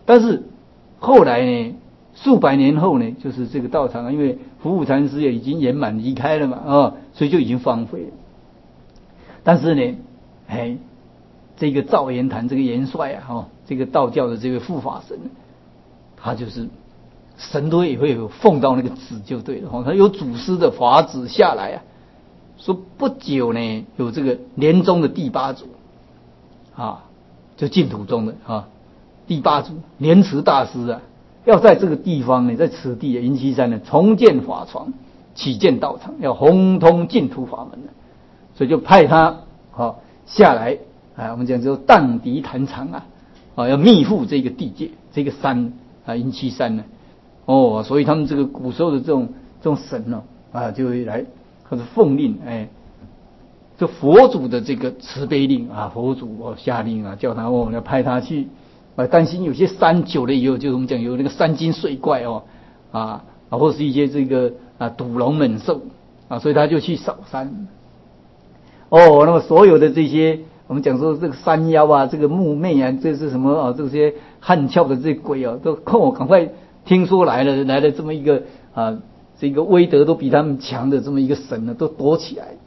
但是后来呢，数百年后呢，就是这个道场，因为福武禅师也已经圆满离开了嘛，所以就已经荒废了。但是呢，这个赵元坛这个元帅啊，这个道教的这个护法神，他就是神都也会有奉到那个旨就对了，他有祖师的法旨下来啊，说不久呢有这个莲宗的第八祖就净土宗的第八祖莲池大师啊，要在这个地方呢，在此地银溪山呢重建法床，起建道场，要宏通净土法门，所以就派他下来我们讲说荡涤坛场要密护这个地界，这个山银溪山呢，所以他们这个古时候的这种神呢就会来或者奉令这佛祖的这个慈悲令佛祖下令叫他要派他去担心有些山久了以后，就是我们讲有那个山精水怪或是一些这个毒龙猛兽所以他就去扫山。那么所有的这些我们讲说这个山妖这个木魅这是什么这些悍俏的这些鬼都赶快听说来了这么一个这个威德都比他们强的这么一个神呢，都躲起来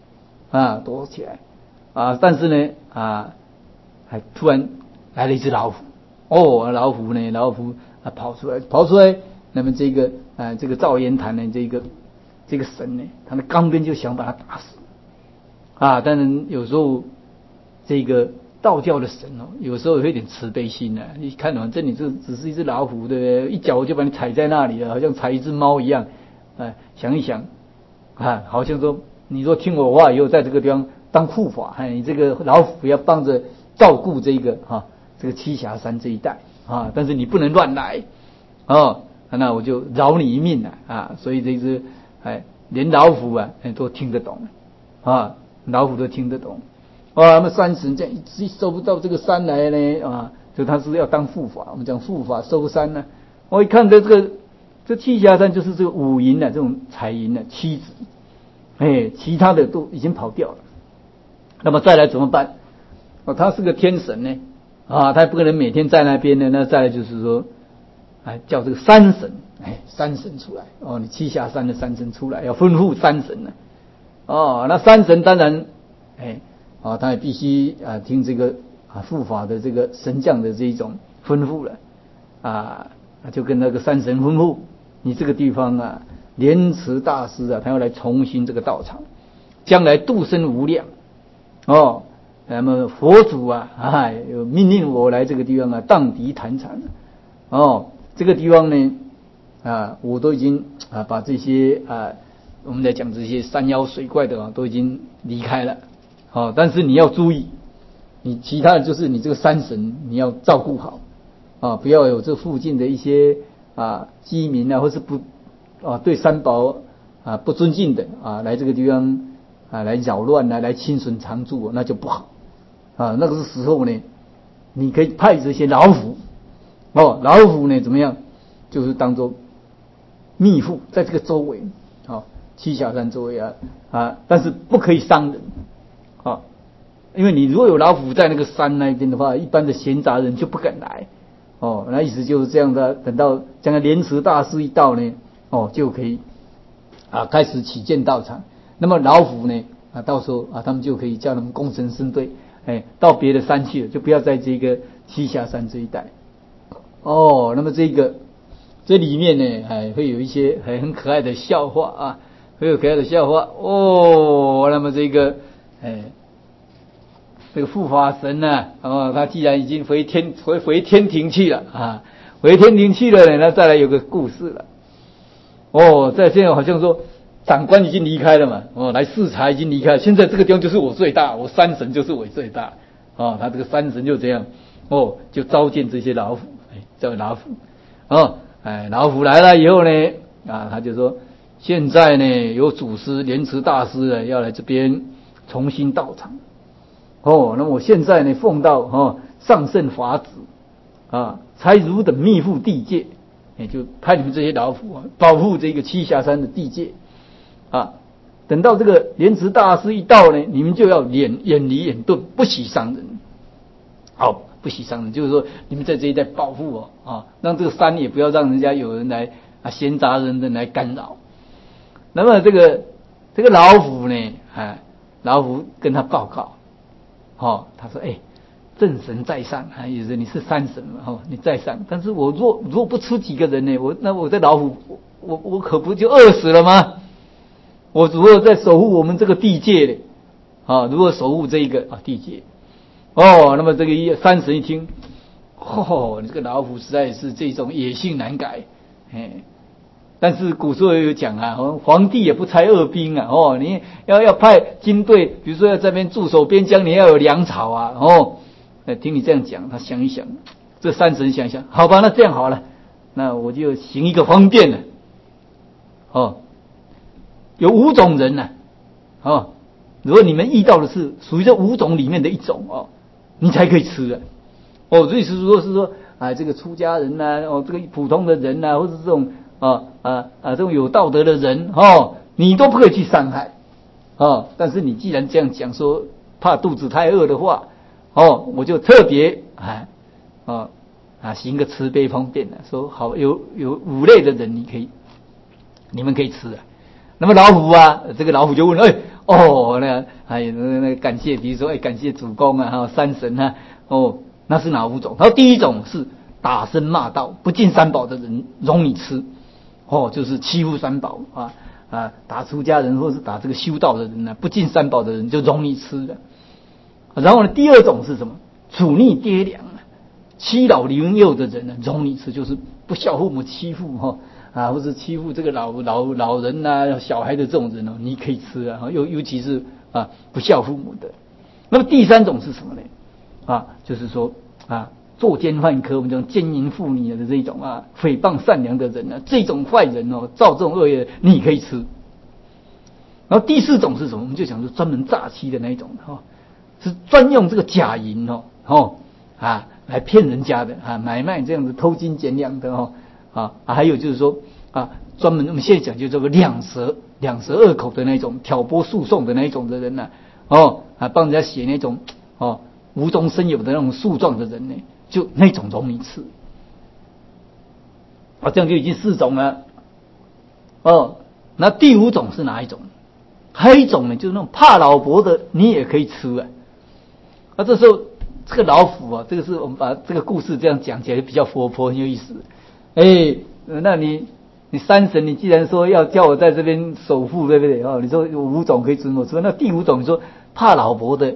但是呢还突然来了一只老虎。老虎跑出来，那么这个赵元坛呢，这个神呢，他的刚边就想把他打死当然有时候这个道教的神有时候有一点慈悲心你看反正你这只是一只老虎，对不对？一脚就把你踩在那里了，好像踩一只猫一样想一想好像说你说听我话以后在这个地方当护法你这个老虎要帮着照顾这个这个栖霞山这一带但是你不能乱来那我就饶你一命所以这只连老虎都听得懂老虎都听得懂那么山神这样一收到这个山来呢就他是要当护法，我们讲护法收山呢我一看这栖霞山就是这个五营这种彩营妻子其他的都已经跑掉了。那么再来怎么办他是个天神呢他也不可能每天在那边呢。那再来就是说叫这个山神山神出来你栖霞山的山神出来要吩咐山神呢那山神当然他也必须听这个护法的这个神将的这一种吩咐了就跟那个山神吩咐，你这个地方莲池大师他要来重新这个道场，将来度生无量那么佛祖有命令我来这个地方荡涤坛场这个地方呢我都已经把这些我们在讲这些山妖水怪的都已经离开了但是你要注意，你其他的就是你这个山神你要照顾好不要有这附近的一些居民或是不对三宝不尊敬的来这个地方来扰乱来侵损常住那就不好那个时候呢，你可以派这些老虎老虎呢怎么样，就是当作密护在这个周围栖霞山周围但是不可以伤人因为你如果有老虎在那个山那边的话，一般的闲杂人就不敢来那意思就是这样的。等到将来莲池大师一到呢就可以开始起建道场。那么老虎呢到时候他们就可以叫他们功成身退到别的山去了，就不要在这个栖霞山这一带那么这里面呢会有一些很可爱的笑话会有可爱的笑话那么这个护法神他既然已经回天庭去了回天庭去了呢，那再来有个故事了在现在好像说长官已经离开了嘛来视察已经离开了，现在这个地方就是我最大，我山神就是我最大他这个山神就这样就召见这些老虎叫老虎老虎来了以后呢他就说现在呢有祖师莲池大师要来这边重新道场那么我现在呢奉到上圣法旨才如等密护地界就派你们这些老虎保护这个栖霞山的地界等到这个莲池大师一到呢，你们就要远离远遁，不许伤人不不许伤人，就是说你们在这一带保护我啊，让这个山也不要让人家有人来闲杂人等来干扰。那么这个老虎呢，老虎跟他报告，他说正神在上，也就是你是山神嘛，你在上，但是我如果不出几个人呢，我这老虎我可不就饿死了吗？我如果在守护我们这个地界呢，如果守护这一个地界，那么这个山神一听，你这个老虎实在是这种野性难改，但是古时候有讲皇帝也不差恶兵你要派军队，比如说要在这边驻守边疆，你要有粮草听你这样讲，他想一想，这山神想一想，好吧，那这样好了，那我就行一个方便了，有5种人呢，如果你们遇到的是属于这5种里面的一种你才可以吃的。所以如果是说这个出家人这个普通的人或者这种这种有道德的人你都不可以去伤害但是你既然这样讲说怕肚子太饿的话我就特别行个慈悲方便说好有5类的人你们可以吃那么老虎这个老虎就问那感谢，比如说感谢主公山神那是哪5种？他说第一种是打声骂道不敬三宝的人容你吃就是欺负三宝打出家人或是打这个修道的人不敬三宝的人就容你吃的。然后呢，第二种是什么？处逆爹娘欺老凌幼的人容你吃，就是不孝父母欺负或者欺负这个老人小孩的这种人你可以吃尤其是不孝父母的。那么第3种是什么呢？就是说作奸犯科，我们讲奸淫妇女的这种诽谤善良的人这种坏人造这种恶业你可以吃。然后第4种是什么？我们就讲是专门诈欺的那一种是专用这个假银来骗人家的买卖这样子偷金减两的还有就是说专门我们现在讲就这个两舌恶口的那种挑拨诉讼的那种的人帮人家写那种无中生有的那种诉状的人就那种容易吃这样就已经4种了那第5种是哪一种？还有一种呢，就是那种怕老婆的你也可以吃这时候这个老虎这个是我们把这个故事这样讲起来比较活泼很有意思。那你山神，你既然说要叫我在这边守护，对不对你说有5种可以吃我吃，那第5种你说怕老婆的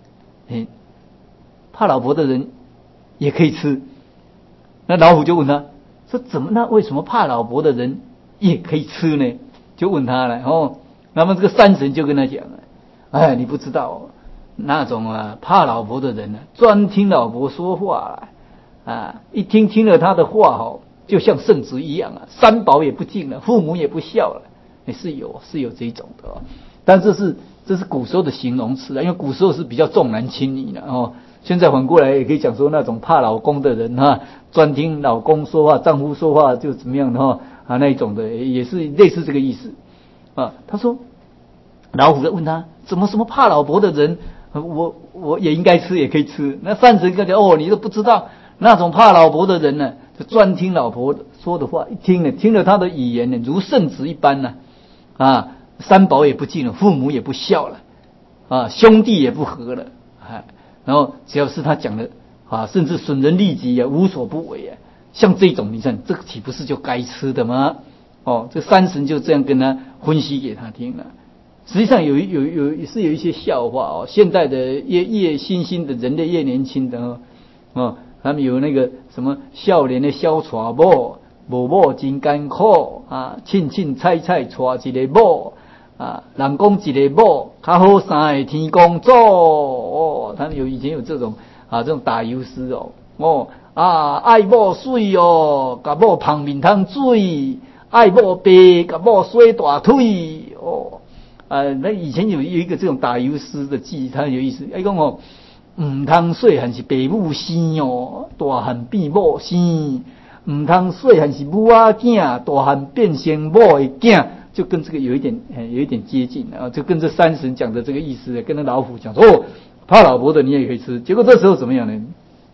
人也可以吃。那老虎就问他说怎么，那为什么怕老婆的人也可以吃呢？就问他了那么这个山神就跟他讲你不知道那种怕老婆的人专听老婆说话一听了他的话就像圣旨一样三宝也不敬了，父母也不孝了，是有这种的但这是古时候的形容词因为古时候是比较重男轻女的现在反过来也可以讲说那种怕老公的人专听老公说话，丈夫说话就怎么样的那一种的也是类似这个意思他说老虎问他怎么什么怕老婆的人我也应该吃也可以吃。那山神跟讲你都不知道那种怕老婆的人呢就专听老婆说的话，听了他的语言如圣旨一般三宝也不敬了，父母也不孝了兄弟也不和了然后只要是他讲的甚至损人利己无所不为像这种你看这个岂不是就该吃的吗？这山神就这样跟他分析给他听了。实际上有一些笑话现代的越新兴的人类越年轻的他们有那个什么少年的小娶某，某真艰苦凊菜娶一个某人讲一个某较好三个天公祖他们以前有这种这种打油诗爱某水甲某芳面汤水，爱某白甲某洗大腿那以前有一个这种打油诗的记，它很有意思。他讲唔通细汉是爸母生大汉变某生，唔通细汉是母仔囝，大汉变成某的囝，就跟这个有一点接近就跟这山神讲的这个意思，跟那老虎讲说怕老婆的你也可以吃。结果这时候怎么样呢？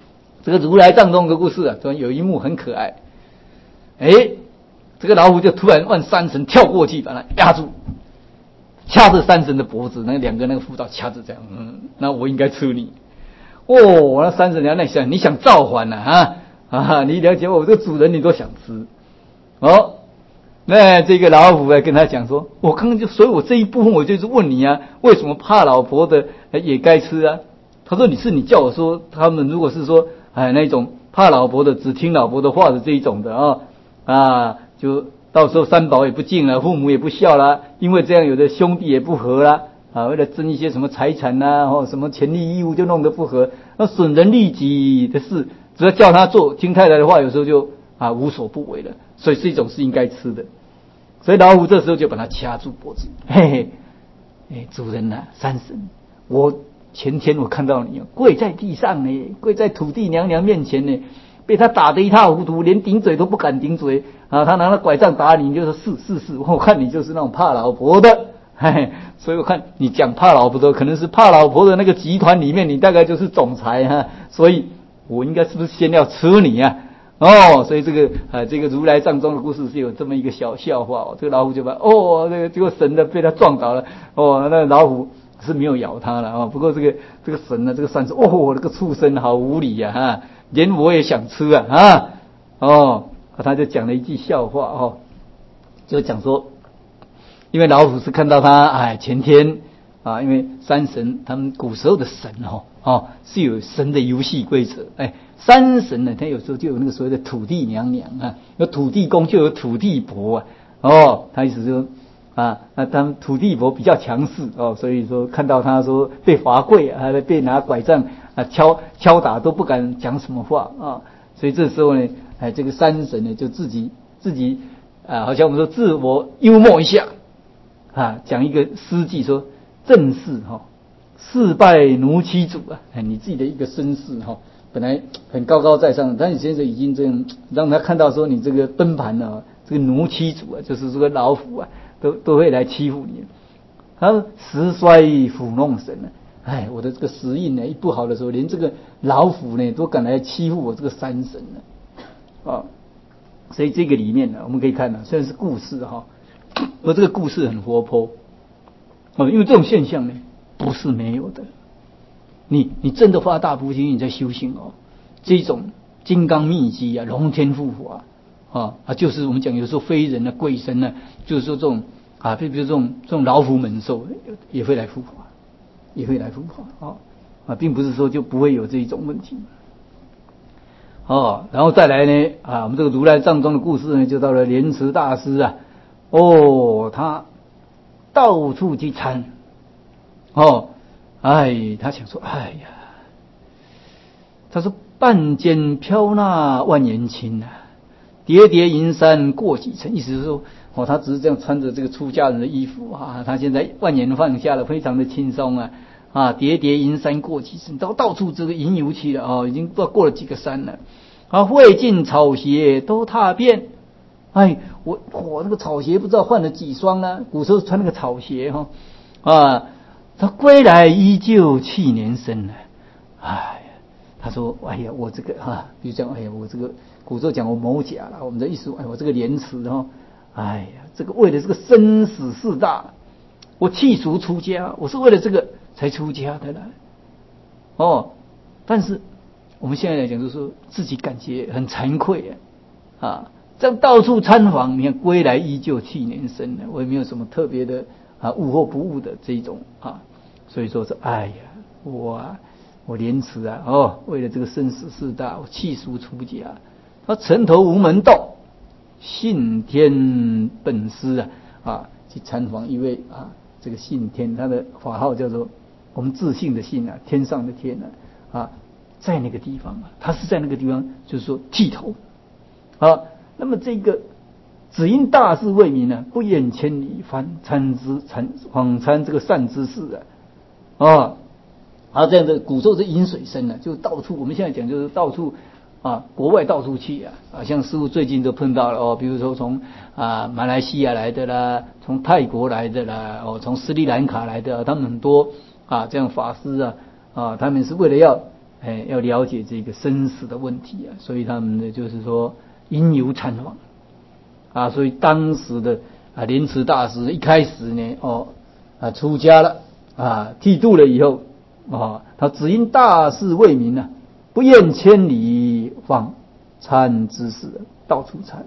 这个如来藏中的故事啊，突然有一幕很可爱。这个老虎就突然往山神跳过去，把它压住，掐着山神的脖子，那两个那个辅导掐着这样，那我应该吃你。那山神那想，你想造反啊？你了解我这个主人，你都想吃。那这个老虎跟他讲说，我刚刚所以我这一部分我就是问你啊，为什么怕老婆的也该吃啊？他说你叫我说，他们如果是说那种怕老婆的，只听老婆的话的这一种的就到时候三宝也不敬了，父母也不孝了，因为这样有的兄弟也不和了为了争一些什么财产或什么权利义务就弄得不和，那损人利己的事，只要叫他做，听太太的话，有时候就无所不为了，所以这种是应该吃的。所以老虎这时候就把他掐住脖子，主人山神，我前天我看到你跪在地上呢，跪在土地娘娘面前呢，被他打得一塌糊涂，连顶嘴都不敢顶嘴他拿了拐杖打你，你就说是，我看你就是那种怕老婆的，所以我看你讲怕老婆的，可能是怕老婆的那个集团里面，你大概就是总裁所以我应该是不是先要吃你所以这个如来藏中的故事是有这么一个小笑话这个老虎就把这个结果神的被他撞倒了那老虎是没有咬他了不过这个神呢，这个山神这个畜生好无理连我也想吃他就讲了一句笑话就讲说，因为老虎是看到他前天因为山神他们古时候的神是有神的游戏规则山神呢，他有时候就有那个所谓的土地娘娘有土地公就有土地婆他意思就他们土地婆比较强势所以说看到他说被罚跪被拿拐杖敲打都不敢讲什么话所以这时候呢这个山神呢就自己好像我们说自我幽默一下讲一个诗句说，正是事败奴欺主你自己的一个身世本来很高高在上，但你现在已经这样让他看到说你这个崩盘了这个奴欺主就是这个老虎都会来欺负你。他说时衰虎弄神我的这个时运呢一不好的时候，连这个老虎呢都敢来欺负我这个山神所以这个里面呢我们可以看虽然是故事而这个故事很活泼因为这种现象呢不是没有的。你真的发大菩提，你在修行这种金刚秘籍龙天护法就是我们讲有时候非人鬼神就是说这种比如说这种老虎猛兽也会来护法，并不是说就不会有这一种问题然后再来呢我们这个如来藏中的故事呢，就到了莲池大师他到处去参他想说他说半间飘纳万年青叠叠银山过几层，意思是说他只是这样穿着这个出家人的衣服他现在万年放下了，非常的轻松叠叠银山过几层，到处这个吟游去了已经不知道过了几个山了会尽草鞋都踏遍我那个草鞋不知道换了几双呢，古时候穿那个草鞋他归来依旧去年生他说我这个比如讲我这个古时候讲我某甲了，我们的意思我这个莲池这个为了这个生死事大，我弃俗出家，我是为了这个才出家的了但是我们现在来讲就是说自己感觉很惭愧这样到处参访，你看归来依旧去年生我也没有什么特别的悟或不悟的这一种所以说是我莲池为了这个生死事大，我弃俗出家。他城头无门道，信天本师去参访一位这个信天，他的法号叫做我们自信的信天上的天在那个地方他是在那个地方就是说剃头那么这个只因大事为民不厌千里访参这个善知识这样的古时候是饮水深就到处我们现在讲就是到处国外到处去像师父最近都碰到了比如说从马来西亚来的啦，从泰国来的啦从斯里兰卡来的他们很多这样法师他们是为了要要了解这个生死的问题啊，所以他们呢就是说因由参访啊，所以当时的莲池大师一开始呢出家了剃度了以后他只因大事为民啊，不厌千里访参知识，到处参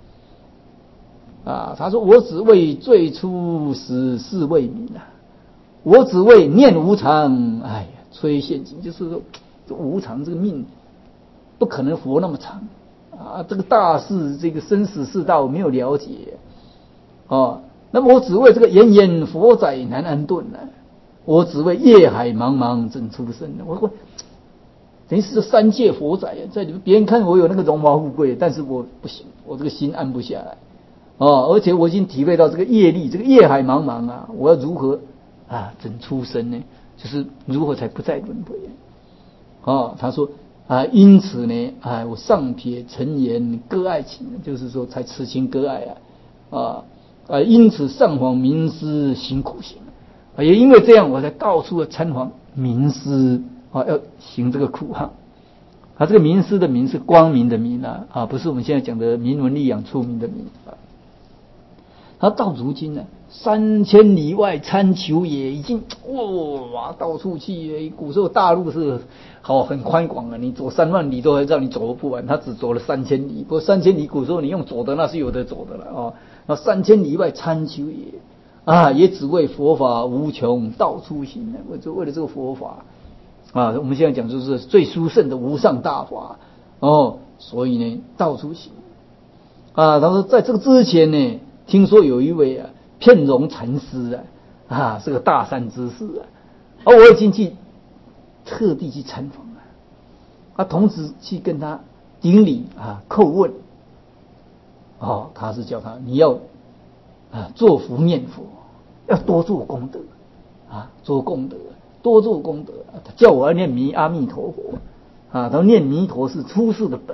他说我只为最初时事为民我只为念无常，摧陷境，就是说这无常这个命不可能活那么长这个大事这个生死世道没有了解那么我只为这个炎炎佛载难安顿我只为业海茫茫怎出生我等于是三界佛载在里面，别人看我有那个荣华富贵，但是我不行，我这个心安不下来而且我已经体会到这个业力，这个业海茫茫我要如何怎出生呢？就是如何才不再轮回他说因此呢我上撇尘言割爱情，就是说才痴情割爱因此上访名师行苦行也因为这样我才到处的参访名师要行这个苦这个名师的名是光明的明不是我们现在讲的名闻利养出名的名他到如今呢3000里外参求也，已经到处去古时候大陆是很宽广你走3万里都还让你走不完，他只走了3000里，不过3000里古时候你用走的那是有的走的了那3000里外参求也也只为佛法无穷到处行就为了这个佛法我们现在讲就是最殊胜的无上大法所以呢到处行他说在这个之前呢，听说有一位遍融禅师是个大善知识我已经特地去参访同时去跟他顶礼叩问他是叫他你要做福念佛，要多做功德做功德，多做功德他叫我要念阿弥陀佛他说念弥陀是出世的本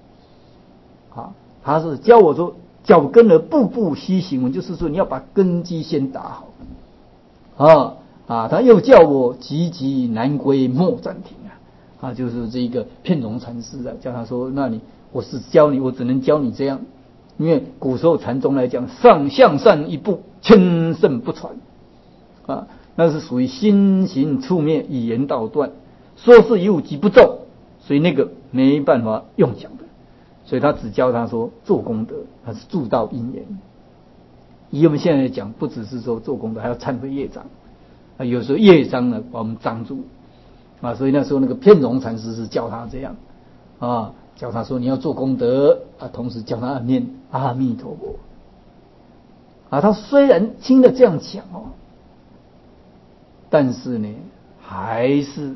他是教我说脚跟而步步西行，就是说你要把根基先打好他又叫我急急难归莫暂停就是这个遍融禅师叫他说那我是教你，我只能教你这样，因为古时候禅宗来讲上向善一步千圣不传那是属于心行处灭语言道断，说是一物即不中，所以那个没办法用讲的，所以他只教他说做功德，他是助道因缘。以我们现在来讲，不只是说做功德，还要忏悔业障有时候业障呢把我们障住所以那时候那个遍融禅师是教他这样教他说你要做功德同时教他念阿弥陀佛他虽然听了这样讲但是呢还是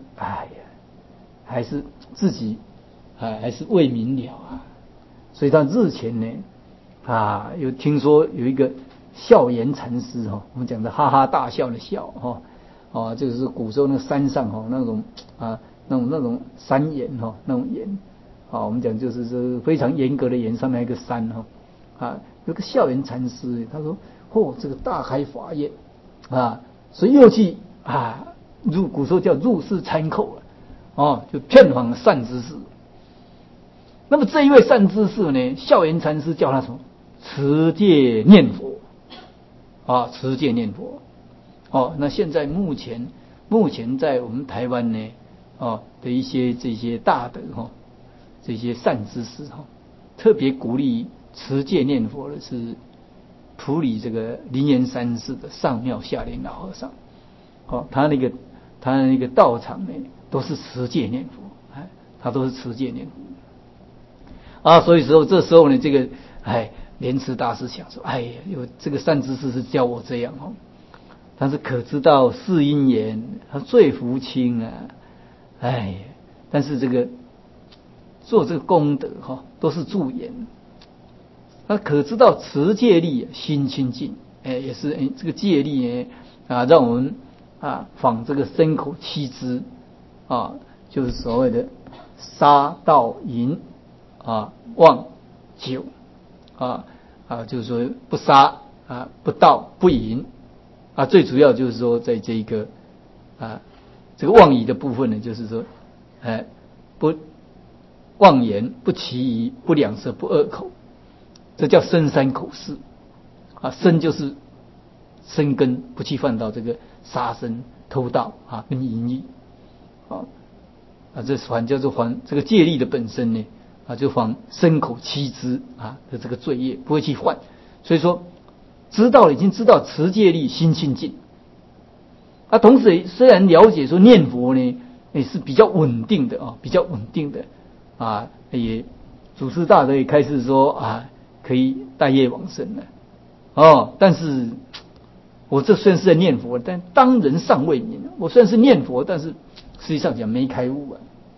自己还是未明了所以他日前呢有听说有一个笑颜禅师我们讲的哈哈大笑的笑就是古时候那个山上那种那种山岩那种岩我们讲就是非常严格的岩，上面一个山有个笑颜禅师他说这个大开法眼所以又去古时候叫入室参叩就遍访善知识。那么这一位善知识呢，笑颜禅师叫他什么？持戒念佛持戒念佛那现在目前在我们台湾呢的一些这些大德这些善知识特别鼓励持戒念佛的是普里这个灵岩山寺的上妙下莲老和尚他那个道场呢都是持戒念佛他都是持戒念佛所以这时候呢这个莲池大师想说有这个善知识是教我这样但是可知道是因缘他最福轻但是这个做这个功德都是助缘，他可知道持戒力心清净也是这个戒力让我们仿这个身口七支就是所谓的杀盗淫妄酒就是说不杀不盗不淫最主要就是说在这个这个妄语的部分呢，就是说不妄言，不绮语，不两舌，不恶口，这叫身三口四啊。身就是身根，不去犯到这个杀生、偷盗啊，跟淫欲啊。这反叫做还这个戒律的本身呢啊，就防身口七支啊的这个罪业不会去犯。所以说，已经知道持戒律心清净啊。同时也虽然了解说念佛呢也是比较稳定的啊，比较稳定的啊，也祖师大德也开始说啊，可以带业往生了哦。但是我这虽然是在念佛，但当人尚未明。我虽然是念佛，但是实际上讲没开悟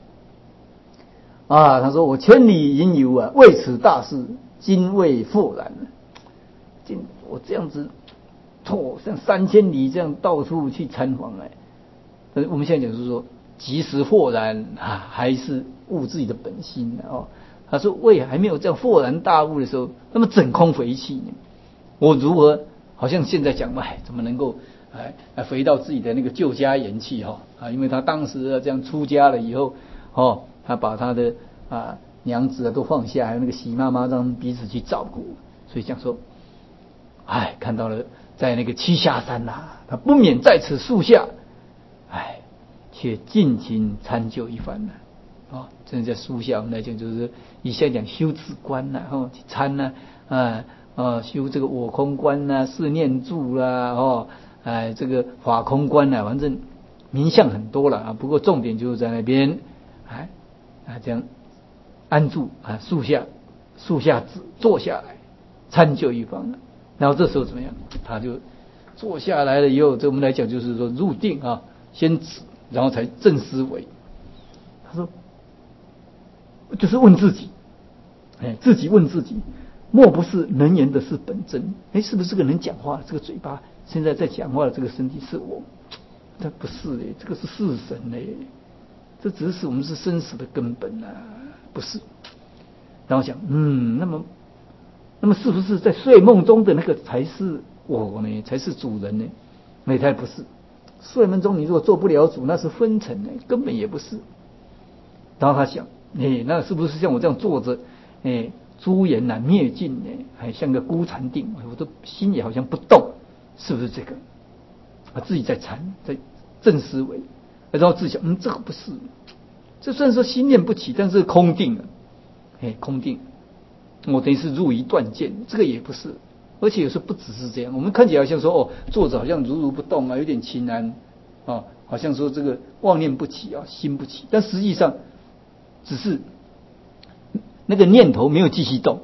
啊。他说我千里云游啊，为此大事今未复然。我这样子像3000里这样到处去参访我们现在讲是说及时豁然啊，还是悟自己的本心哦。他说还没有这样豁然大悟的时候，那么整空回气呢？我如何好像现在讲怎么能够回到自己的那个旧家言气啊？因为他当时这样出家了以后他把他的娘子都放下，还有那个喜妈妈让彼此去照顾，所以讲说看到了在那个栖霞山他不免在此树下却尽情参究一番真的在树下我们来讲就是以前讲修止观去参修这个我空观四念住这个法空观反正名相很多了不过重点就是在那边这样安住树下坐下来参究一番然后这时候怎么样？他就坐下来了以后，这我们来讲就是说入定先止，然后才正思维。他说，就是问自己，自己问自己，莫不是能言的是本真？是不是这个能讲话这个嘴巴现在在讲话的这个身体是我？这不是这个是世神这只是我们是生死的根本不是。然后想，那么是不是在睡梦中的那个才是我呢？才是主人呢？那才不是。睡梦中你如果做不了主，那是昏沉根本也不是。然后他想，那是不是像我这样坐着，诸言灭尽呢？还像个孤禅定，我的心也好像不动，是不是这个？自己在禅，在正思维，然后自己想，这个不是。这虽然说心念不起，但是空定了，空定。我等于是入于断见，这个也不是，而且有时候不只是这样。我们看起来好像说坐着好像如如不动有点清安好像说这个妄念不起心不起，但实际上只是那个念头没有继续动，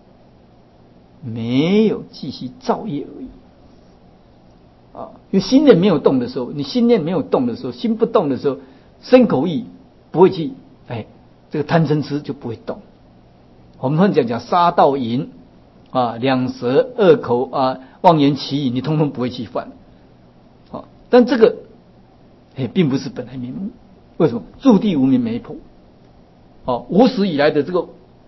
没有继续造业而已因为心念没有动的时候，你心念没有动的时候，心不动的时候，身口意不会去这个贪嗔痴就不会动。我们会讲杀盗淫两舌恶口妄言绮语，你通通不会去犯但这个并不是本来面目。为什么？住地无明没破无始以来的这个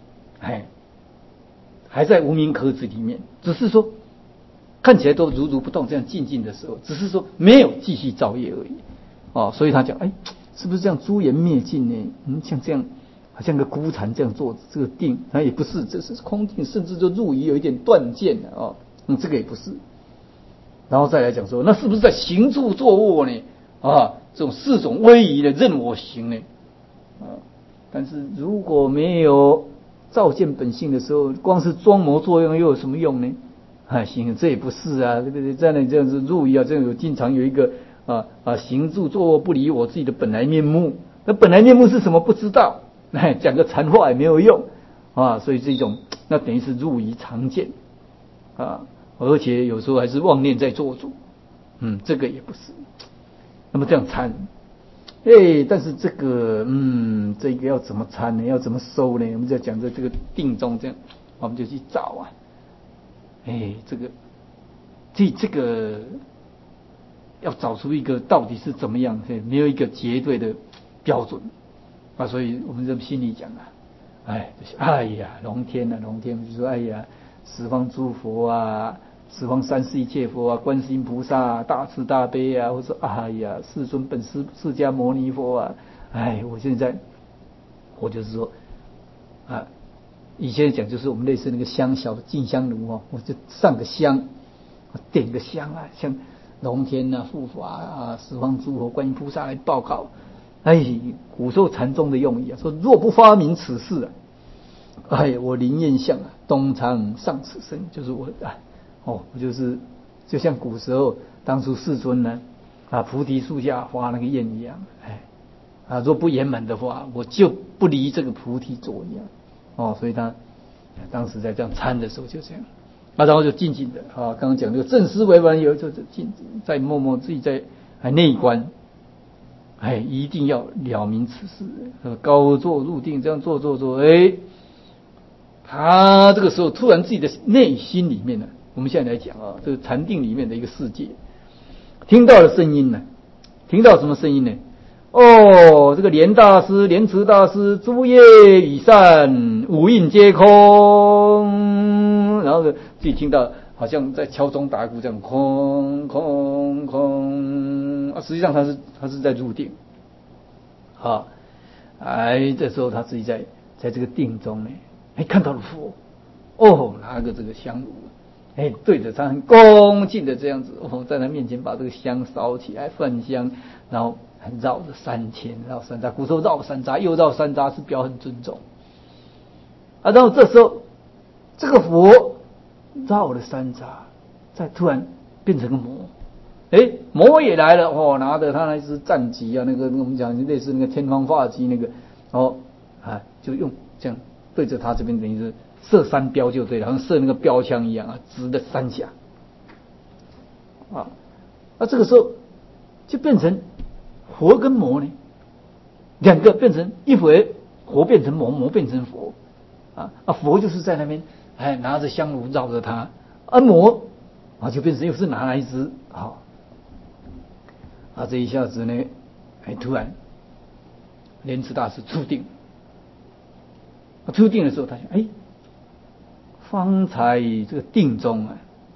还在无明壳子里面，只是说看起来都如如不动，这样静静的时候，只是说没有继续造业而已所以他讲是不是这样诸言灭尽呢？像这样好像个孤禅这样做这个定，也不是，这是空定，甚至就入于有一点断见了这个也不是。然后再来讲说，那是不是在行住坐卧呢？这种4种威仪的任我行呢？但是如果没有照见本性的时候，光是装模作样又有什么用呢？行，这也不是对不对？在那这样子入于这样有经常有一个行住坐卧不离我自己的本来面目，那本来面目是什么不知道。讲个禅话也没有用所以这种那等于是入于常见而且有时候还是妄念在做主，这个也不是。那么这样参，但是这个这个要怎么参呢？要怎么收呢？我们在讲这个定中这样，我们就去找这个要找出一个到底是怎么样，没有一个绝对的标准。所以我们这心里讲龙天龙天就说十方诸佛十方三世一切佛观世音菩萨大慈大悲或者说世尊本师释迦牟尼佛我现在我就是说以前讲就是我们类似那个小的进香炉我就上个香，点个香像龙天护法十方诸佛观音菩萨来报告，古时候禅宗的用意说若不发明此事我灵验相东常上此身，就是我我就是就像古时候当初世尊呢菩提树下发那个愿一样，若不圆满的话，我就不离这个菩提座一样所以他当时在这样参的时候就这样然后就静静的刚刚讲这个正思维完以后就静在默默自己在内观，一定要了明此事，高坐入定，这样坐他这个时候突然自己的内心里面呢，我们现在来讲这个禅定里面的一个世界，听到了声音呢，听到什么声音呢？这个莲池大师，诸业已散，五蕴皆空，然后自己听到好像在敲钟打鼓这样空空空实际上他是在入定这时候他自己在这个定中呢，看到了佛拿个这个香炉对着他很恭敬的这样子在他面前把这个香烧起来焚香，然后绕着三千绕三匝，古时候绕三匝又绕三匝是表很尊重然后这时候这个佛绕了三匝，再突然变成个魔魔也来了拿着他那只战戟那个我们讲类似那个天方画戟那个就用这样对着他这边等于是射三标就对了，好像射那个标枪一样直的3下这个时候就变成佛跟魔呢两个变成一回，佛变成魔，魔变成佛佛就是在那边拿着香炉绕着他魔就变成又是拿来一只这一下子呢突然莲池大师出定的时候他想方才这个定中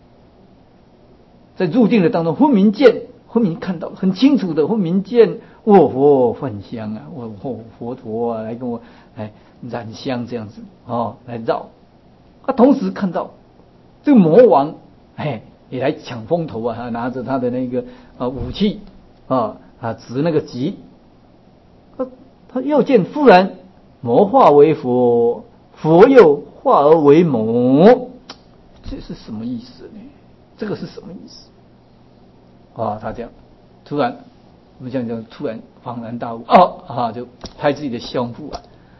在入定的当中分明看到很清楚的分明见佛焚香佛陀来跟我燃香这样子来绕同时看到这个魔王也来抢风头拿着他的那个武器执那个戟他又见忽然魔化为佛，佛又化而为魔，这是什么意思呢？这个是什么意思他这样突然我们讲突然恍然大悟就拍自己的胸部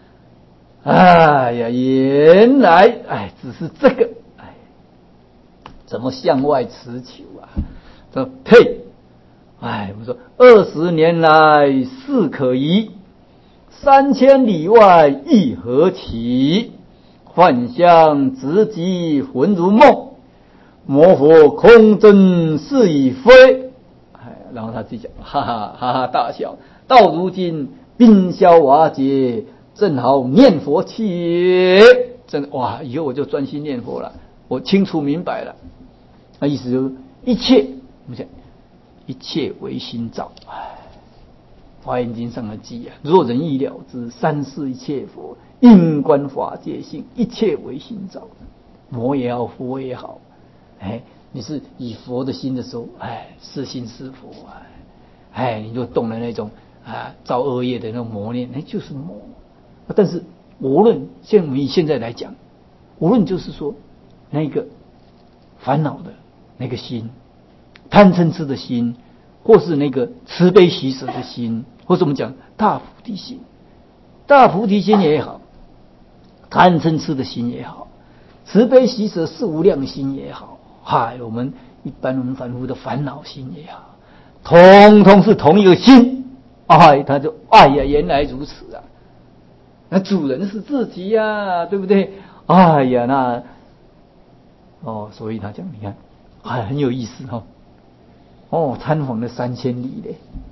原来只是这个怎么向外持求说呸我们说20年来事可疑，3000里外亦何其？幻象直击魂如梦，魔佛空真是已非。然后他自己讲，哈哈哈哈大笑。到如今冰消瓦解，正好念佛起。真以后我就专心念佛了，我清楚明白了。那意思就是一切，我们讲一切唯心造。华严经上的记若人意了之，三世一切佛，因观法界性，一切唯心造。魔也好，佛也好，你是以佛的心的时候，是心是佛你就动了那种造恶业的那种魔念，就是魔。但是无论像我们以现在来讲，无论就是说那个烦恼的那个心，贪嗔痴的心，或是那个慈悲喜舍的心，或是我们讲大菩提心，大菩提心也好，贪嗔痴的心也好，慈悲喜舍四无量心也好，我们一般我们凡夫的烦恼心也好，通通是同一个心。他就原来如此那主人是自己对不对？所以他讲，你看很有意思参访了3000里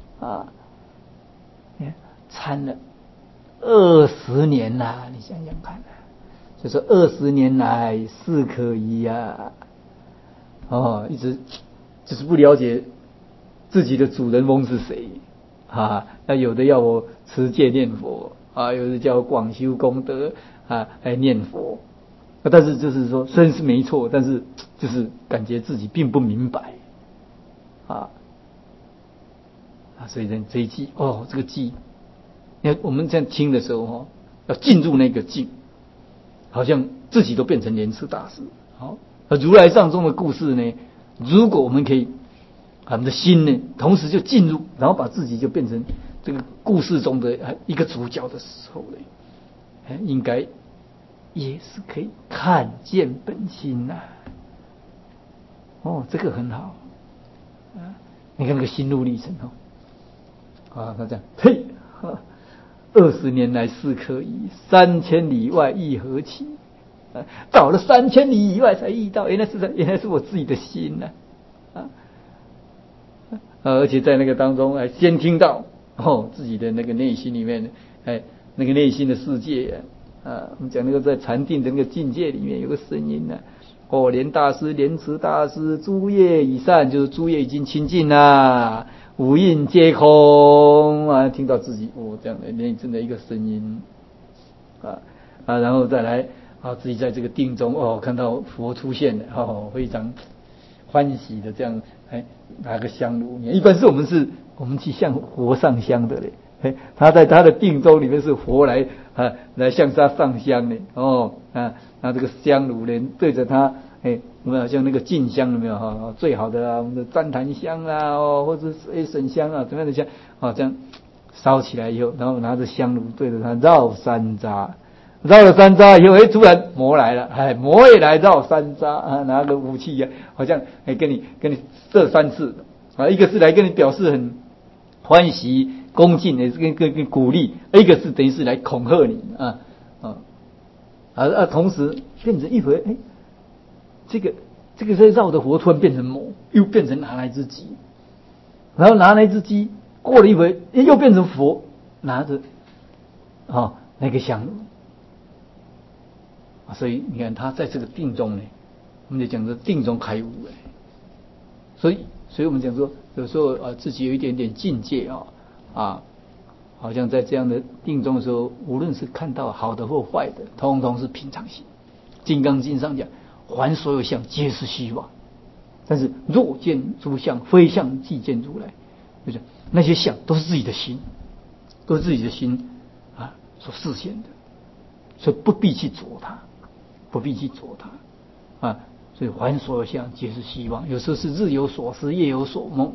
参了20年啦，你想想看就说20年来事可疑一直就是不了解自己的主人翁是谁那有的要我持戒念佛有的叫我广修功德来念佛。但是就是说，虽然是没错，但是就是感觉自己并不明白所以呢，这一季这个季，你看我们这样听的时候要进入那个境，好像自己都变成莲池大师。如来藏中的故事呢，如果我们可以我们的心呢，同时就进入，然后把自己就变成这个故事中的一个主角的时候呢，应该也是可以看见本心这个很好你看那个心路历程他这样嘿，20年来是可以，3000里外亦何其？找了3000里以外才遇到，原来是我自己的心而且在那个当中先听到自己的那个内心里面那个内心的世界我们讲那个在禅定的那个境界里面有个声音莲大师、莲池大师，诸业已散，就是诸业已经清净了，五蕴皆空听到自己这样的内真的一个声音然后再来自己在这个定中看到佛出现了非常欢喜的这样拿个香炉，一般是我们去向佛上香的嘞，他在他的定中里面是佛来向他上香嘞那这个香炉呢对着他我们好像那个净香有没有最好的我们的旃檀香或者是神香怎么样的香这样烧起来以后，然后拿着香炉对着他绕三匝，绕了三匝以后突然魔来了魔也来绕三匝拿个武器好像跟你射3次一个是来跟你表示很欢喜恭敬跟鼓励，一个是等于是来恐吓你同时变成一回这个在绕的佛突然变成魔，又变成拿来之鸡，然后拿来之鸡过了一回又变成佛拿着那个香炉所以你看他在这个定中呢，我们就讲说定中开悟所以我们讲说有时候自己有一点点境界好像在这样的定中的时候，无论是看到好的或坏的，通通是平常心。金刚经上讲，凡所有相皆是虚妄，但是若见诸相，非相即见如来，就是那些相都是自己的心，都是自己的心所示现的，所以不必去着它，不必去着它所以凡所有相皆是虚妄，有时候是日有所思，夜有所梦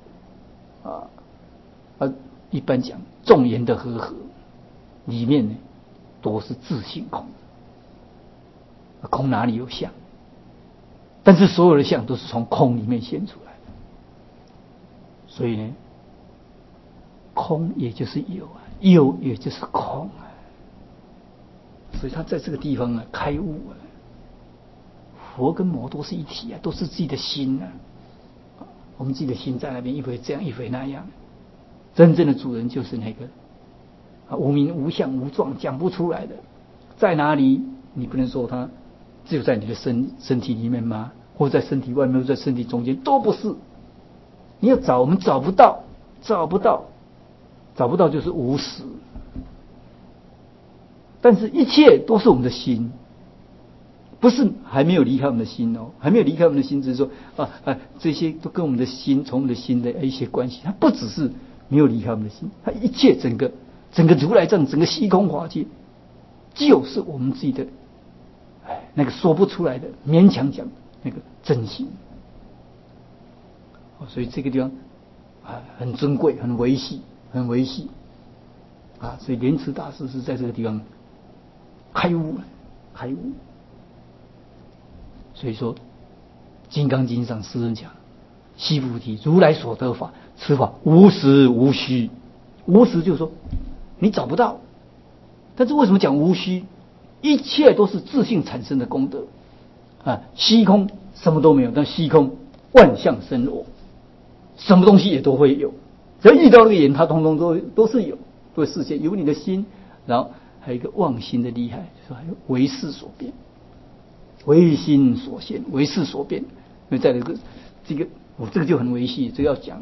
一般讲众言的和合里面呢，都是自性空，空哪里有相？但是所有的相都是从空里面现出来的，所以呢，空也就是有有也就是空所以他在这个地方开悟佛跟魔都是一体都是自己的心我们自己的心在那边一回这样一回那样，真正的主人就是那个无名无相无状讲不出来的，在哪里你不能说它只有在你的身体里面吗？或在身体外面，或在身体中间，都不是。你要找我们找不到就是无实。但是一切都是我们的心，不是还没有离开我们的心还没有离开我们的心，只是说这些都跟我们的心，从我们的心的一些关系，它不只是没有离开我们的心，它一切整个如来藏，整个虚空法界，就是我们自己的那个说不出来的，勉强讲那个真心所以这个地方很珍贵，很维系所以莲池大师是在这个地方开悟。所以说《金刚经》上诗人讲，须菩提，如来所得法，此法无实无虚。无实就是说你找不到，但是为什么讲无虚？一切都是自性产生的功德虚空什么都没有，但虚空万象生我，什么东西也都会有，只要遇到那个眼，它通通都是有，都会示现。有你的心，然后还有一个妄心的厉害，说还有为事所变，为心所现，为事所变。因为在这个这个就很维系，这个要讲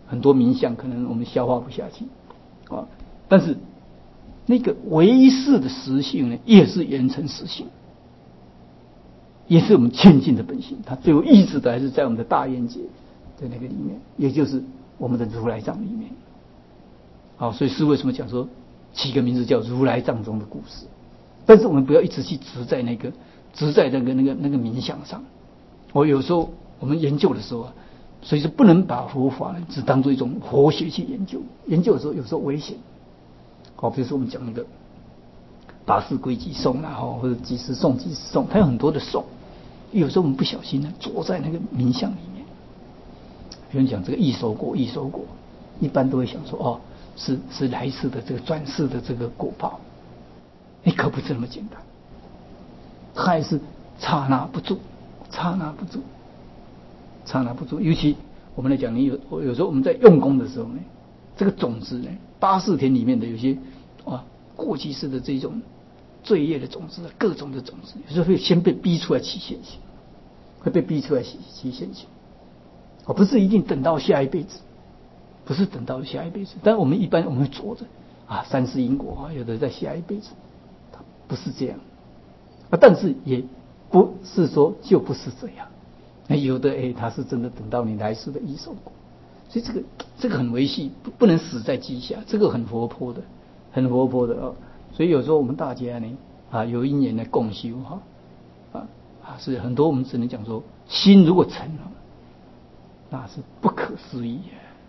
很多名相可能我们消化不下去啊。但是那个唯识的实性呢，也是缘成实性，也是我们清净的本性。它最后抑制的还是在我们的大圆觉的那个里面，也就是我们的如来藏里面。好，所以是为什么讲说起个名字叫如来藏中的故事？但是我们不要一直去执在那个名相上。有时候我们研究的时候啊，所以是不能把佛法呢只当做一种佛学去研究。研究的时候有时候危险。好，比如说我们讲那个八识归集颂啊，或者即时颂、即时颂，它有很多的颂。有时候我们不小心呢，着在那个名相里面。有人讲这个异熟果，异熟果，一般都会想说，是来世的这个转世的这个果报。可不是那么简单，它还是刹那不住，刹那不住，刹那不住。尤其我们来讲，有时候我们在用功的时候呢，这个种子呢，84田里面的有些过去式的这种罪业的种子，各种的种子，有时候会先被逼出来起现行，会被逼出来起现行。不是一定等到下一辈子，不是等到下一辈子。但我们一般我们会着着三世因果有的在下一辈子，它不是这样但是也不是说就不是这样。有的它是真的等到你来世的异熟果。所以这个很维系，不能死在记下，这个很活泼的，很活泼的所以有时候我们大家呢有因缘来共修是很多我们只能讲说，心如果成了，那是不可思议。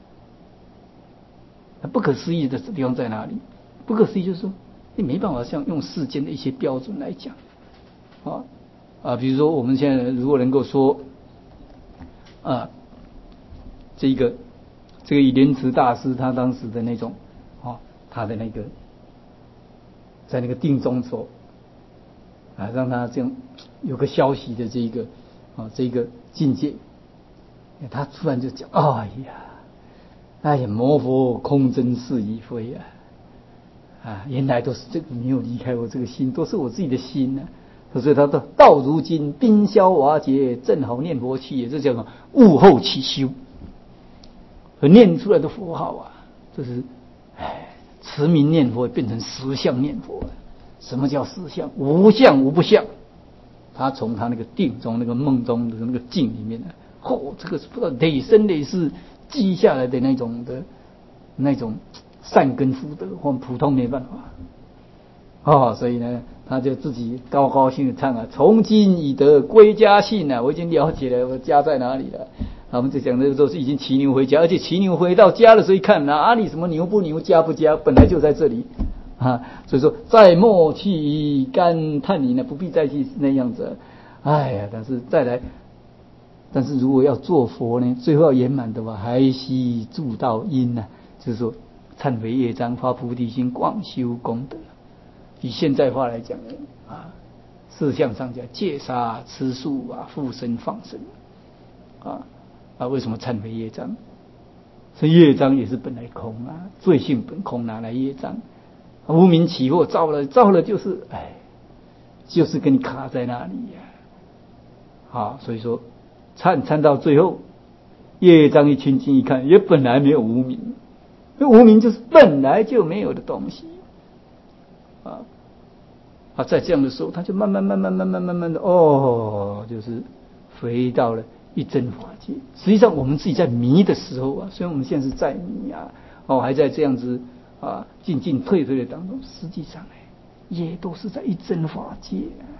那不可思议的地方在哪里？不可思议就是说，你没办法像用世间的一些标准来讲比如说我们现在如果能够说这个以莲池大师他当时的那种他的那个在那个定中所让他这样有个消息的这个境界，他突然就讲哎呀摩佛空真是已非原来都是这个没有离开我这个心，都是我自己的心所以他说到如今冰消瓦解，正好念佛去，这叫什么悟后起修。念出来的佛号这是持名念佛变成实相念佛了。什么叫实相？无相无不相。他从他那个定中那个梦中的那个境里面这个是不知道累生累世积下来的那种善根福德，我们普通没办法所以呢他就自己高高兴的唱从今已得归家信我已经了解了我家在哪里了。我们就讲那个时候是已经骑牛回家，而且骑牛回到家的时候一看哪里什么牛不牛家不家，本来就在这里所以说再莫去干叹你不必再去那样子。但是再来，但是如果要做佛呢，最后要圆满的话，还需助道因就是说忏悔业障，发菩提心，广修功德。以现在话来讲事项上讲，戒杀吃素附身放生为什么忏悔业障？这业障也是本来空罪性本空，拿来业障？无明起惑造了就是跟你卡在那里所以说忏到最后，业障一清净一看，也本来没有无明，无明就是本来就没有的东西在这样的时候，他就慢慢的就是回到了一真法界。实际上我们自己在迷的时候虽然我们现在是在迷还在这样子进进退退的当中，实际上也都是在一真法界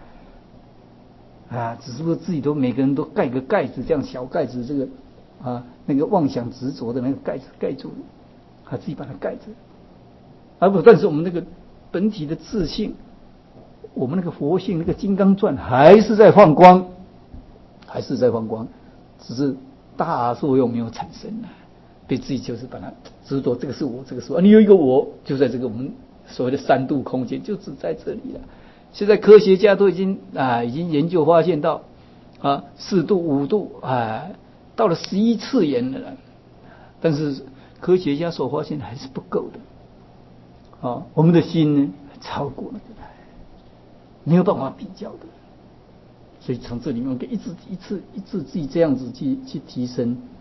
只是说自己都每个人都盖个盖子，这样小盖子，这个那个妄想执着的那个盖子盖住了，自己把它盖着但是我们那个本体的自性，我们那个佛性，那个金刚钻还是在放光，只是大作用没有产生被自己就是把它执着，这个是我，这个是我，你有一个我，就在这个我们所谓的三度空间，就只在这里了。现在科学家都已经研究发现到4度5度到了11次元了，但是科学家所发现还是不够的我们的心呢超过了没有办法比较的。所以从这里面可以一次自己这样子去提升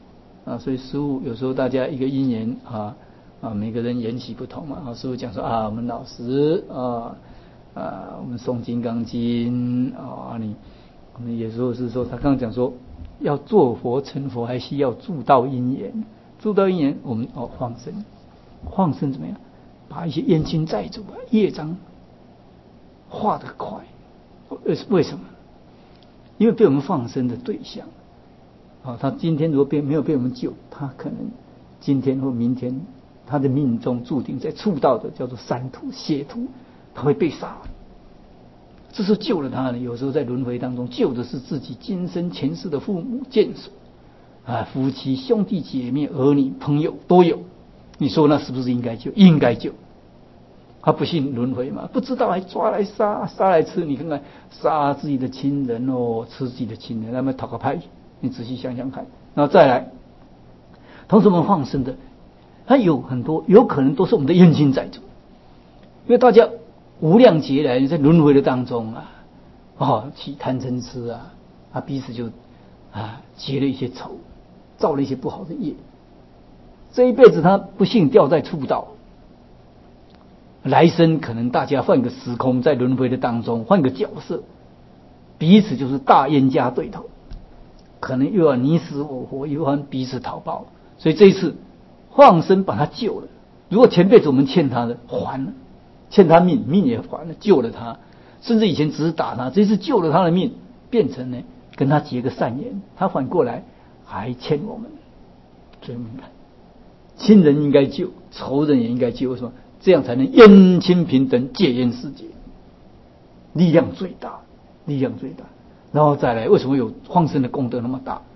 所以师父有时候大家一个因缘每个人缘起不同嘛，师父讲说我们老师我们诵金刚经我们有时候是说他刚刚讲说要做佛成佛还需要助道因缘，助道因缘我们放生怎么样？把一些冤亲债主业障化得快，为什么？因为被我们放生的对象他今天如果没有被我们救，他可能今天或明天他的命中注定在触到的叫做三途邪途，他会被杀。这是救了他呢，有时候在轮回当中救的是自己今生前世的父母眷属夫妻兄弟姐妹儿女朋友都有，你说那是不是应该救？应该救。他不信轮回嘛，不知道还抓来杀来吃，你看看杀自己的亲人吃自己的亲人，那么讨个派，你仔细想想看。然后再来，同时我们放生的，他有很多有可能都是我们的冤亲债主，因为大家无量劫来在轮回的当中起贪嗔痴彼此就结了一些仇，造了一些不好的业。这一辈子他不幸掉在畜道，来生可能大家换个时空，在轮回的当中换个角色，彼此就是大冤家对头，可能又要你死我活，又要彼此讨报。所以这一次放生把他救了，如果前辈子我们欠他的还了，欠他命也还了，救了他，甚至以前只是打他，这次救了他的命，变成呢跟他结个善缘，他反过来还欠我们。所以你看，亲人应该救，仇人也应该救，为什么？这样才能冤亲平等，戒冤世界，力量最大。然后再来，为什么有放生的功德那么大？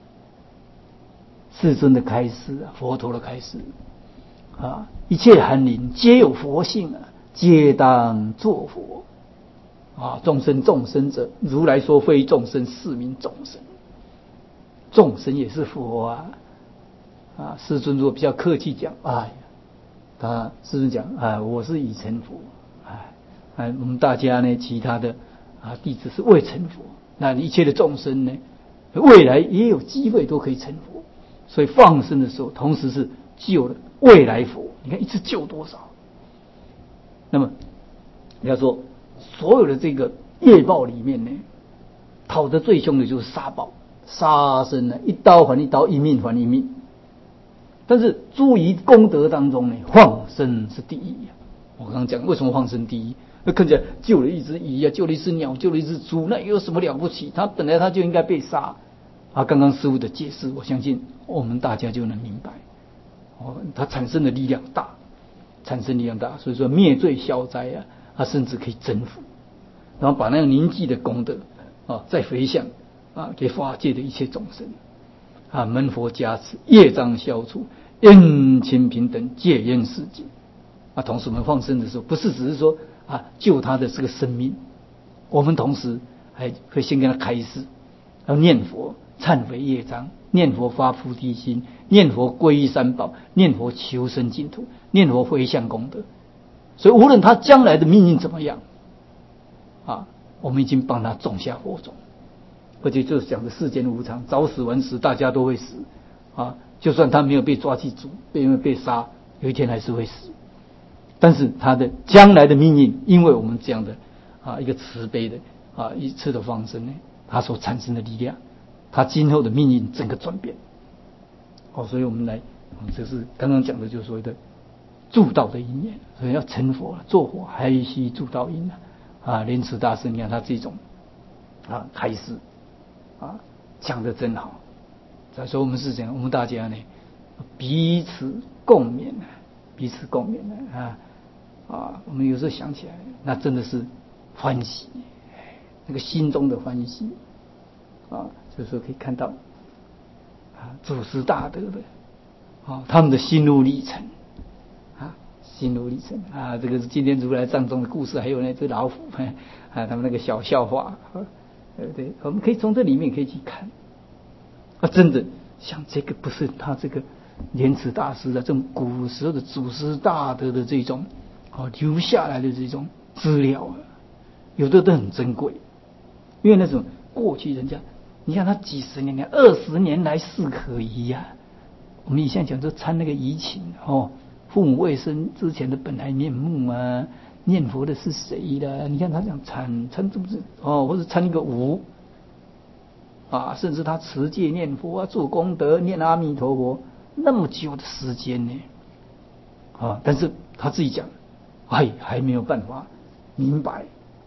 世尊的开示佛陀的开示一切寒灵皆有佛性皆当作佛众生者，如来说非众生，是名众生。众生也是佛世尊如果比较客气讲，世尊讲我是已成佛，我们大家呢，其他的弟子是未成佛，那一切的众生呢，未来也有机会都可以成佛。所以放生的时候，同时是救了未来佛。你看一次救多少？那么你要说，所有的这个业报里面呢，讨得最凶的就是杀报，杀生一刀还一刀，一命还一命。但是诸于功德当中呢，放生是第一我刚刚讲为什么放生第一？那看起来救了一只鱼救了一只鸟，救了一只猪，那有什么了不起？他本来他就应该被杀刚刚师父的解释，我相信我们大家就能明白它产生的力量大，所以说灭罪消灾它甚至可以征服，然后把那个凝聚的功德再回向给法界的一切众生门佛加持，业障消除，冤亲平等，戒冤世界同时我们放生的时候，不是只是说救他的这个生命，我们同时还会先跟他开示，要念佛忏悔业障，念佛发菩提心，念佛皈依三宝，念佛求生净土，念佛回向功德。所以无论他将来的命运怎么样我们已经帮他种下佛种。而且就是讲的世间无常，早死晚死，大家都会死就算他没有被抓去煮，被杀，有一天还是会死。但是他的将来的命运，因为我们这样的一个慈悲的一次的放生呢，他所产生的力量，他今后的命运整个转变所以我们来这是刚刚讲的，就是所谓的助道的因缘。所以要成佛做佛还需助道因莲池大师你看他这种开示讲得真好。再说我们是讲我们大家呢彼此共勉我们有时候想起来，那真的是欢喜，那个心中的欢喜就是说可以看到祖师大德的他们的心路历程这个是今天如来藏中的故事，还有那只老虎他们那个小笑话对，我们可以从这里面可以去看真的像这个不是他这个莲池大师这种古时候的祖师大德的这种留下来的这种资料有的都很珍贵，因为那种过去人家你看他几十年来20年来世可疑我们以前讲说参那个疑情父母未生之前的本来面目啊，念佛的是谁的？你看他讲参是不是或者参一个无甚至他持戒念佛做功德念阿弥陀佛那么久的时间呢但是他自己讲还没有办法明白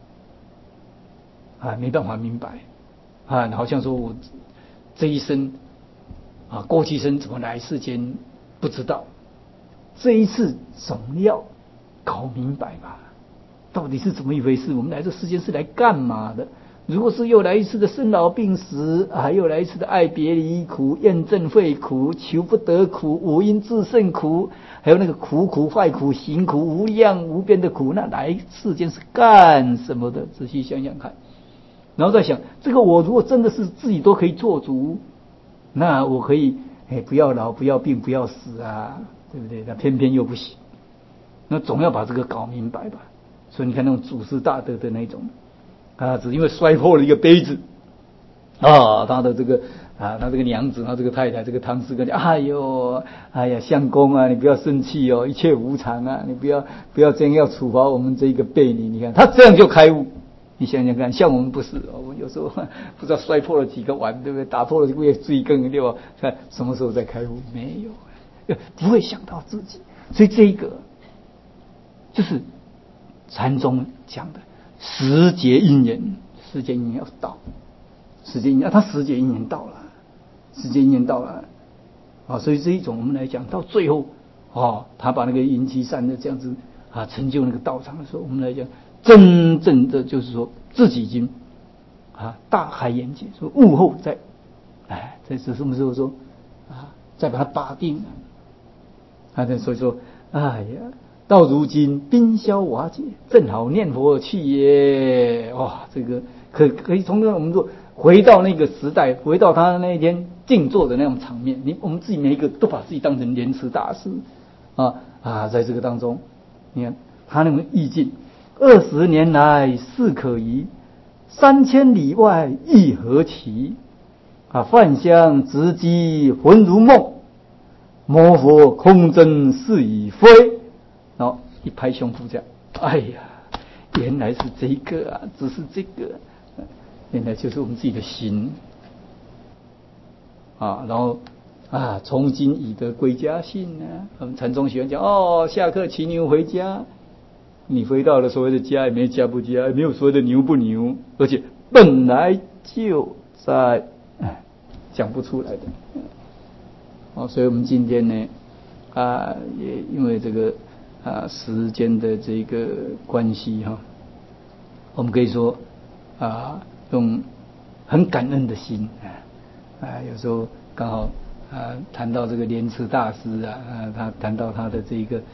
没办法明白好像说我这一生过去生怎么来世间不知道，这一次总要搞明白吧，到底是怎么一回事？我们来这世间是来干嘛的？如果是又来一次的生老病死又来一次的爱别离苦、厌憎会苦、求不得苦、五阴炽盛苦，还有那个苦坏苦、行苦无量无边的苦，那来世间是干什么的？仔细想想看，然后再想，这个我如果真的是自己都可以做主，那我可以不要老不要病不要死对不对？那偏偏又不行，那总要把这个搞明白吧。所以你看那种祖师大德的那种只因为摔破了一个杯子他的这个他这个娘子，他这个太太，这个汤师跟讲相公你不要生气一切无常你不要这样要处罚我们这一个婢女。你看他这样就开悟，你想想看，像我们不是我们有时候不知道摔破了几个碗，对不对？打破了几个水羹，对吧？看什么时候在开悟？没有，不会想到自己。所以这一个就是禅宗讲的时节因缘，时节因缘要到，时节因缘他时节因缘到了，时节因缘到了所以这一种我们来讲到最后他把那个云栖山的这样子成就那个道场的时候，我们来讲真正的就是说自己已经大开眼界，说悟后在什么时候说再把它把定所以说到如今冰消瓦解，正好念佛去也。这个可以从我们说回到那个时代，回到他那一天静坐的那种场面，我们自己每一个都把自己当成莲池大师在这个当中，你看他那种意境，20年来事可疑，3000里外亦何其幻象直击魂如梦，魔佛空真是已非。然后一拍胸脯这样，原来是这个只是这个，原来就是我们自己的心然后从今已得归家信我们禅宗喜欢讲下课骑牛回家，你回到了所谓的家，也没家不家，也没有所谓的牛不牛，而且本来就在讲不出来的所以我们今天呢也因为这个时间的这个关系我们可以说用很感恩的心有时候刚好谈到这个莲池大师他谈到他的这个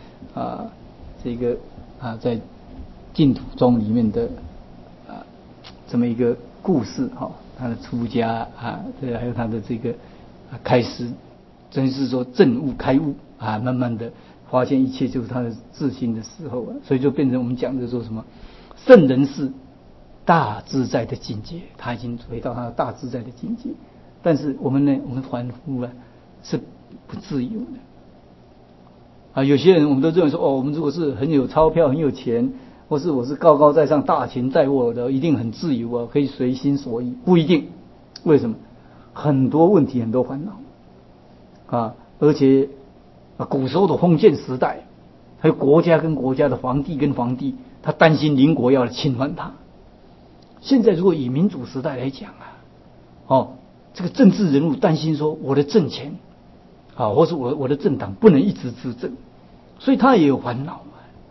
在净土宗里面的这么一个故事他的出家还有他的这个开始，真是说证悟开悟慢慢的发现一切就是他的自心的时候所以就变成我们讲的说什么圣人是大自在的境界，他已经回到他的大自在的境界。但是我们呢，我们凡夫是不自由的有些人我们都认为说我们如果是很有钞票很有钱，或是我是高高在上大权在握的，一定很自由可以随心所欲。不一定，为什么？很多问题很多烦恼而且古时候的封建时代，还有国家跟国家的皇帝跟皇帝，他担心邻国要来侵犯他。现在如果以民主时代来讲这个政治人物担心说我的政权或是我的政党不能一直执政，所以他也有烦恼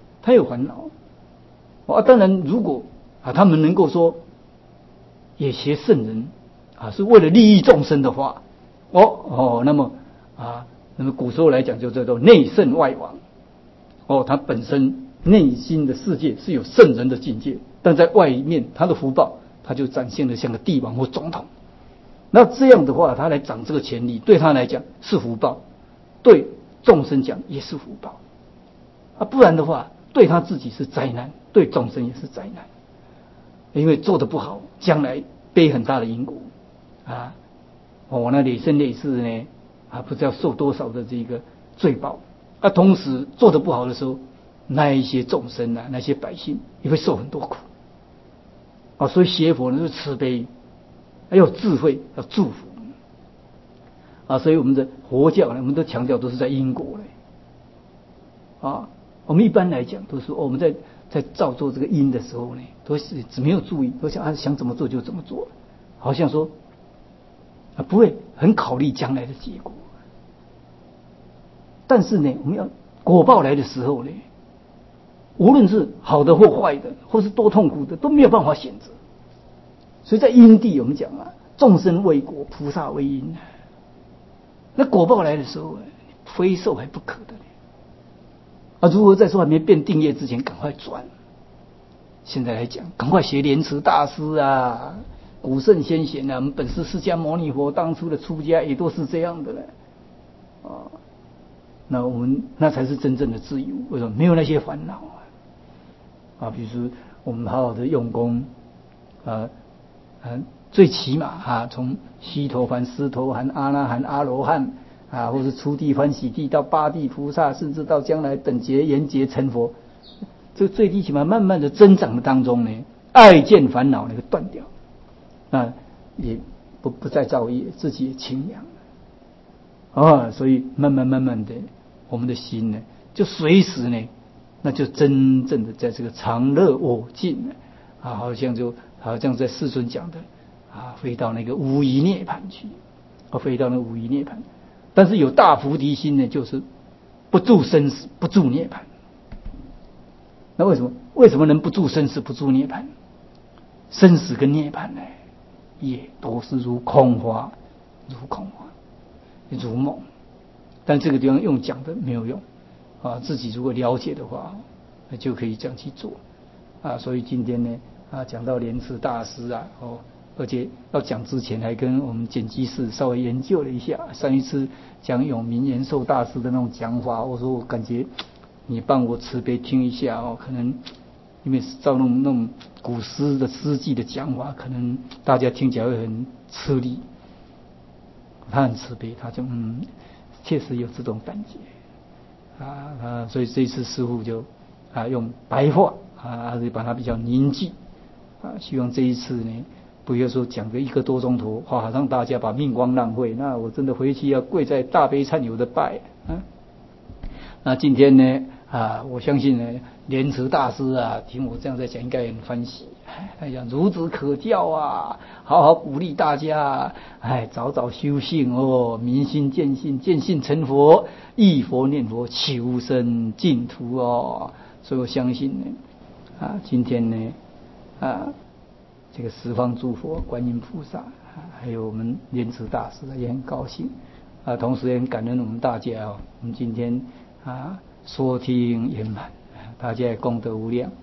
当然如果他们能够说也学圣人是为了利益众生的话那么古时候来讲就叫做内圣外王他本身内心的世界是有圣人的境界，但在外面他的福报他就展现得像个帝王或总统。那这样的话他来掌这个权力，对他来讲是福报，对众生讲也是福报不然的话对他自己是灾难，对众生也是灾难，因为做得不好将来背很大的因果那累生累世呢不知道受多少的这个罪报。同时做得不好的时候，那一些众生那些百姓也会受很多苦。所以学佛呢是慈悲，还有智慧，要祝福。所以我们的佛教呢，我们都强调都是在因果嘞。我们一般来讲都是我们在造作这个因的时候呢，都是只没有注意，都想怎么做就怎么做，好像说不会很考虑将来的结果。但是呢，我们要果报来的时候呢，无论是好的或坏的，或是多痛苦的，都没有办法选择。所以在因地我们讲众生为果，菩萨为因。那果报来的时候，非受还不可的。如何在说还没变定业之前赶快转？现在来讲，赶快学莲池大师古圣先贤我们本师释迦牟尼佛当初的出家也都是这样的了。那我们那才是真正的自由。为什么？没有那些烦恼比如说我们好好的用功最起码从须陀洹、斯陀含、阿那含、阿罗汉或是初地、欢喜地到八地菩萨，甚至到将来等觉、圆觉成佛，这个最低起码慢慢的增长的当中呢，爱见烦恼那个断掉，那也不再造业，自己也清凉所以慢慢的，我们的心呢，就随时呢，那就真正的在这个常乐我净好像在世尊讲的飞到那个无余涅槃去，飞到那个无余涅槃。但是有大菩提心呢，就是不住生死，不住涅槃。那为什么能不住生死，不住涅槃？生死跟涅槃呢，也都是如空花，如梦。但这个地方用讲的没有用自己如果了解的话，那就可以这样去做所以今天呢讲到莲池大师而且要讲之前还跟我们剪辑室稍微研究了一下。上一次讲永明延寿大师的那种讲法，我说我感觉你帮我慈悲听一下可能因为照那种古诗的诗句的讲法，可能大家听起来会很吃力。他很慈悲，他就确实有这种感觉所以这一次师父就用白话还是把它比较凝聚希望这一次呢，不要说讲个1个多钟头让大家把命光浪费，那我真的回去要跪在大悲忏友的拜那今天呢我相信呢，莲池大师听我这样在讲，应该很欢喜。他讲孺子可教好好鼓励大家早早修性明心见性，见性成佛，忆佛念佛，求生净土所以我相信呢今天呢这个十方诸佛、观音菩萨还有我们莲池大师也很高兴同时也很感恩我们大家我们今天说听圆满，大家也功德无量。